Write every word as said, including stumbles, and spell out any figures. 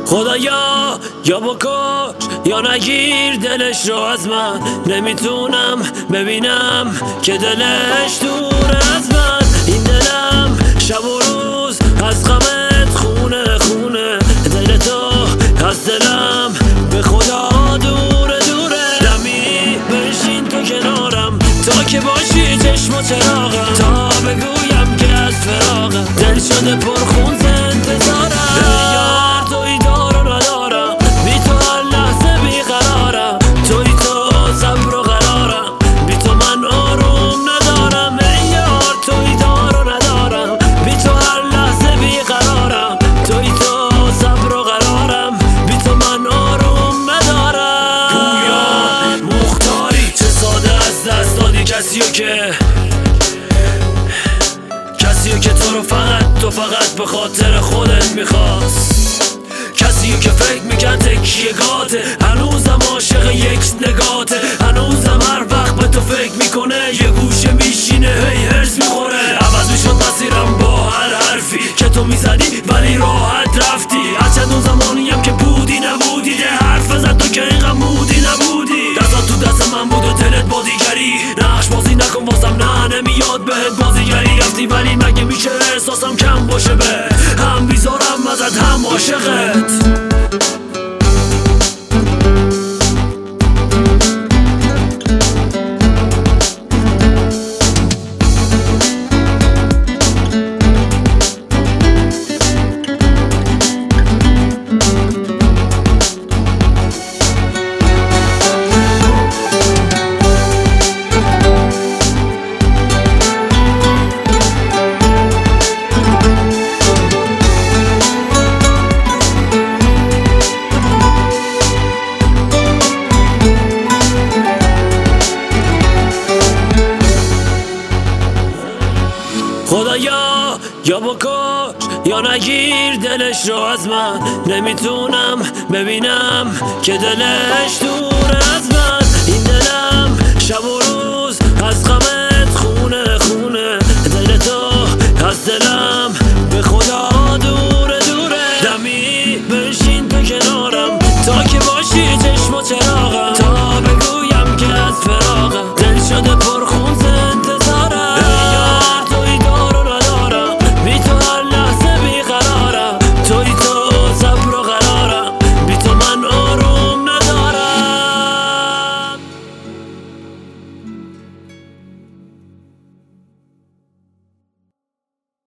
خدایا یا بکش یا نگیر دلش رو از من، نمیتونم ببینم که دلش دور از من. این دلم شب و روز از غمت خونه خونه، دل تو از دلم به خدا دوره دوره. دمی بشین تو کنارم تا که باشی چشم و چراغم، تا بگویم که از فراغم دل شده پرخون ز انتظارم. یار توی دار و ندارم، بی تو هر لحظه بیقرارم، توی تو صبر و قرارم، بی تو من آروم ندارم. ای یار توی دار و ندارم، بی تو هر لحظه بیقرارم، توی تو صبر و قرارم، بی تو من آروم ندارم. پویا مختاری چه ساده از دست دادی کسیو که کسیو که تو رو فقط تو فقط به خاطر خودت میخواست، کسیو که فکر میکرد تکیه گاته، هنوزم عاشق یک نگاته، هنوزم هر وقت به تو فکر میکنه یه گوشه میشینه هی هرس میخوره. عوض میشد مسیرم با هر حرفی که تو میزدی ولی راحت رفتی، از چندون زمانیم که بودی نبودی، ده حرف زد تو که اینقدر مودی نبودی. دستات تو دست من بود و دلت با دیگری، نقش بازی نکن واسم، نه نمیاد بهت بازیگری. رفتی ولی مگه میشه احساسم کم باشه، به هم بیزارم ازت هم عاشقت. خدایا یا بکش یا نگیر دلش رو از من، نمیتونم ببینم که دلش دور از من. این دلم شب و روز از غمت خونه خونه، دل تو از دلم به خدا